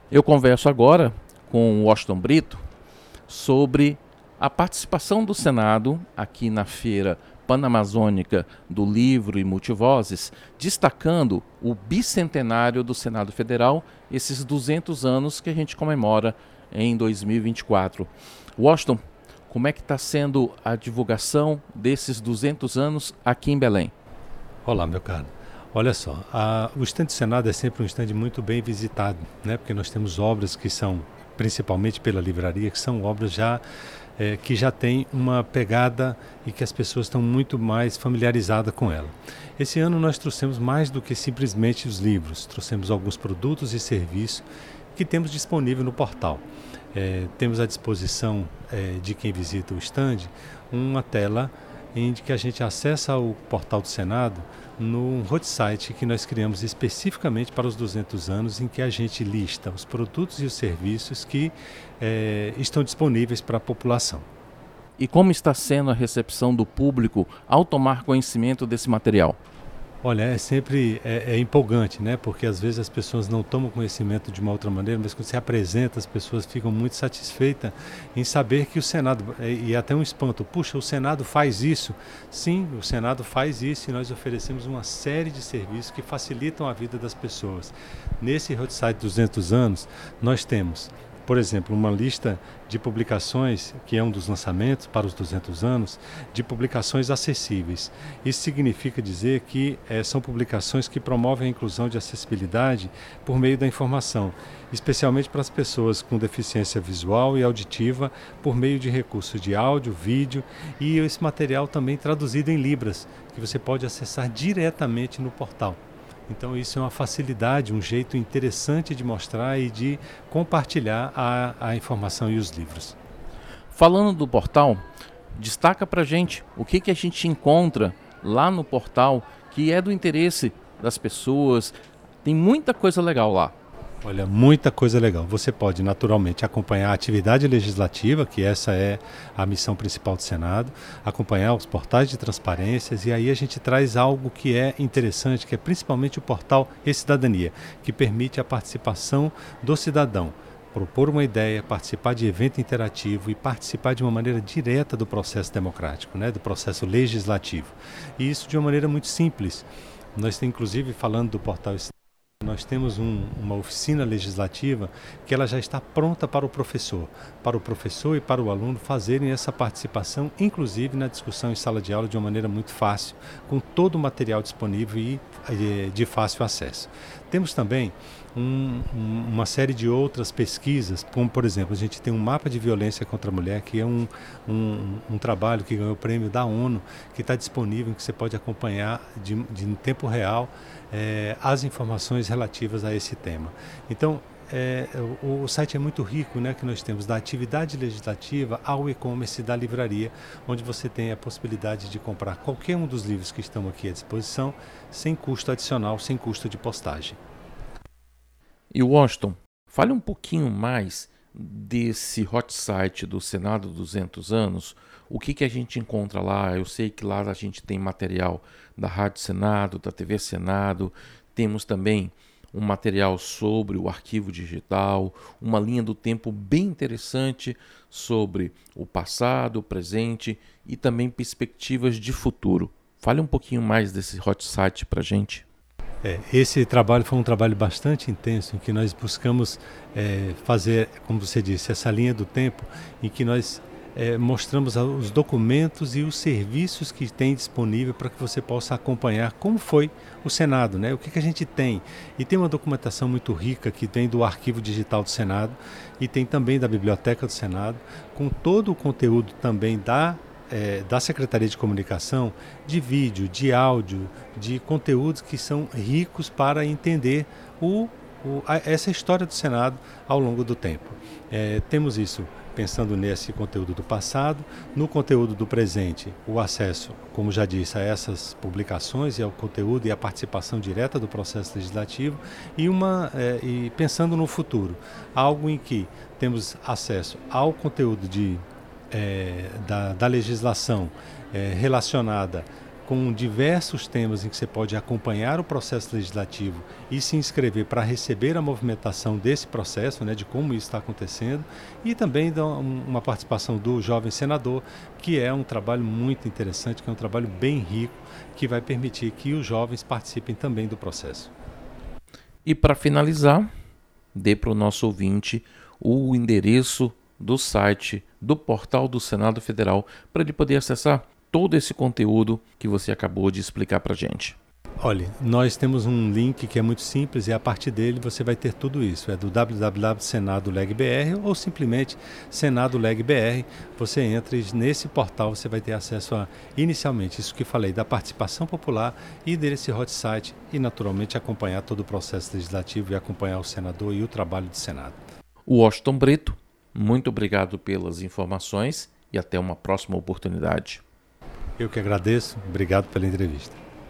Eu converso agora com o Washington Brito sobre a participação do Senado aqui na Feira Panamazônica do Livro e Multivozes, destacando o bicentenário do Senado Federal, esses 200 anos que a gente comemora em 2024. Washington, como é que está sendo a divulgação desses 200 anos aqui em Belém? Olá, meu caro. Olha só, o estande do Senado é sempre um estande muito bem visitado, né? Porque nós temos obras que são, principalmente pela livraria, que são obras que já têm uma pegada e que as pessoas estão muito mais familiarizadas com ela. Esse ano nós trouxemos mais do que simplesmente os livros, trouxemos alguns produtos e serviços que temos disponível no portal. Temos à disposição de quem visita o estande uma tela em que a gente acessa o portal do Senado num hot site que nós criamos especificamente para os 200 anos, em que a gente lista os produtos e os serviços que estão disponíveis para a população. E como está sendo a recepção do público ao tomar conhecimento desse material? Olha, é sempre empolgante, né? Porque às vezes as pessoas não tomam conhecimento de uma outra maneira, mas quando se apresenta, as pessoas ficam muito satisfeitas em saber que o Senado, e até um espanto, puxa, o Senado faz isso. Sim, o Senado faz isso e nós oferecemos uma série de serviços que facilitam a vida das pessoas. Nesse hot site 200 anos, nós temos, por exemplo, uma lista de publicações, que é um dos lançamentos para os 200 anos, de publicações acessíveis. Isso significa dizer que são publicações que promovem a inclusão de acessibilidade por meio da informação, especialmente para as pessoas com deficiência visual e auditiva, por meio de recursos de áudio, vídeo e esse material também traduzido em Libras, que você pode acessar diretamente no portal. Então isso é uma facilidade, um jeito interessante de mostrar e de compartilhar a informação e os livros. Falando do portal, destaca pra gente o que a gente encontra lá no portal que é do interesse das pessoas. Tem muita coisa legal lá. Olha, muita coisa legal. Você pode naturalmente acompanhar a atividade legislativa, que essa é a missão principal do Senado, acompanhar os portais de transparências, e aí a gente traz algo que é interessante, que é principalmente o portal E-Cidadania, que permite a participação do cidadão, propor uma ideia, participar de evento interativo e participar de uma maneira direta do processo democrático, né, do processo legislativo. E isso de uma maneira muito simples. Nós, inclusive, falando do portal nós temos uma oficina legislativa que ela já está pronta para o professor e para o aluno fazerem essa participação, inclusive na discussão em sala de aula de uma maneira muito fácil, com todo o material disponível e de fácil acesso. Temos também uma série de outras pesquisas, como por exemplo, a gente tem um mapa de violência contra a mulher, que é um trabalho que ganhou o prêmio da ONU, que está disponível, que você pode acompanhar em tempo real as informações relativas a esse tema. Então, o site é muito rico, né, que nós temos da atividade legislativa ao e-commerce da livraria, onde você tem a possibilidade de comprar qualquer um dos livros que estão aqui à disposição, sem custo adicional, sem custo de postagem. E Washington, fale um pouquinho mais desse hot site do Senado 200 anos. O que a gente encontra lá? Eu sei que lá a gente tem material da Rádio Senado, da TV Senado, temos também um material sobre o arquivo digital, uma linha do tempo bem interessante sobre o passado, o presente e também perspectivas de futuro. Fale um pouquinho mais desse hot site para a gente. Esse trabalho foi um trabalho bastante intenso, em que nós buscamos fazer, como você disse, essa linha do tempo, em que nós mostramos os documentos e os serviços que tem disponível para que você possa acompanhar como foi o Senado, né? O que a gente tem. E tem uma documentação muito rica que vem do Arquivo Digital do Senado e tem também da Biblioteca do Senado, com todo o conteúdo também da Secretaria de Comunicação, de vídeo, de áudio, de conteúdos que são ricos para entender essa história do Senado ao longo do tempo. Temos isso pensando nesse conteúdo do passado, no conteúdo do presente, o acesso, como já disse, a essas publicações e ao conteúdo e a participação direta do processo legislativo e pensando no futuro, algo em que temos acesso ao conteúdo da legislação relacionada com diversos temas em que você pode acompanhar o processo legislativo e se inscrever para receber a movimentação desse processo, né, de como isso está acontecendo, e também uma participação do jovem senador, que é um trabalho muito interessante, que é um trabalho bem rico, que vai permitir que os jovens participem também do processo. E para finalizar, dê para o nosso ouvinte o endereço do site do portal do Senado Federal para ele poder acessar todo esse conteúdo que você acabou de explicar para a gente. Olha, nós temos um link que é muito simples e a partir dele você vai ter tudo isso. É do www.senado.leg.br ou simplesmente Senado.leg.br. Você entra e nesse portal você vai ter acesso a, inicialmente, isso que falei, da participação popular e desse hot site e, naturalmente, acompanhar todo o processo legislativo e acompanhar o senador e o trabalho do Senado. Washington Brito, muito obrigado pelas informações e até uma próxima oportunidade. Eu que agradeço. Obrigado pela entrevista.